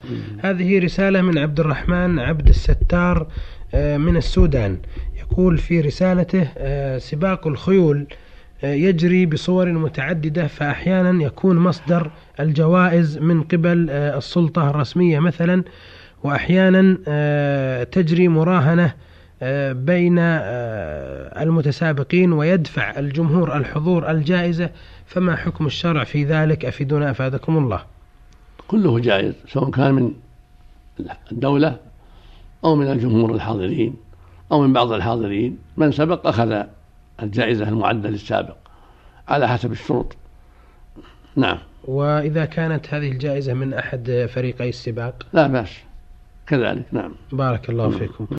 هذه رسالة من عبد الرحمن عبد الستار من السودان. يقول في رسالته: سباق الخيول يجري بصور متعددة، فأحيانا يكون مصدر الجوائز من قبل السلطة الرسمية مثلا، وأحيانا تجري مراهنة بين المتسابقين ويدفع الجمهور الحضور الجائزة، فما حكم الشرع في ذلك؟ أفيدونا أفادكم الله. كله جائز، سواء كان من الدولة أو من الجمهور الحاضرين أو من بعض الحاضرين. من سبق أخذ الجائزة المعدة للسابق على حسب الشروط. نعم. وإذا كانت هذه الجائزة من أحد فريقي السباق؟ لا بأس كذلك. نعم. بارك الله فيكم.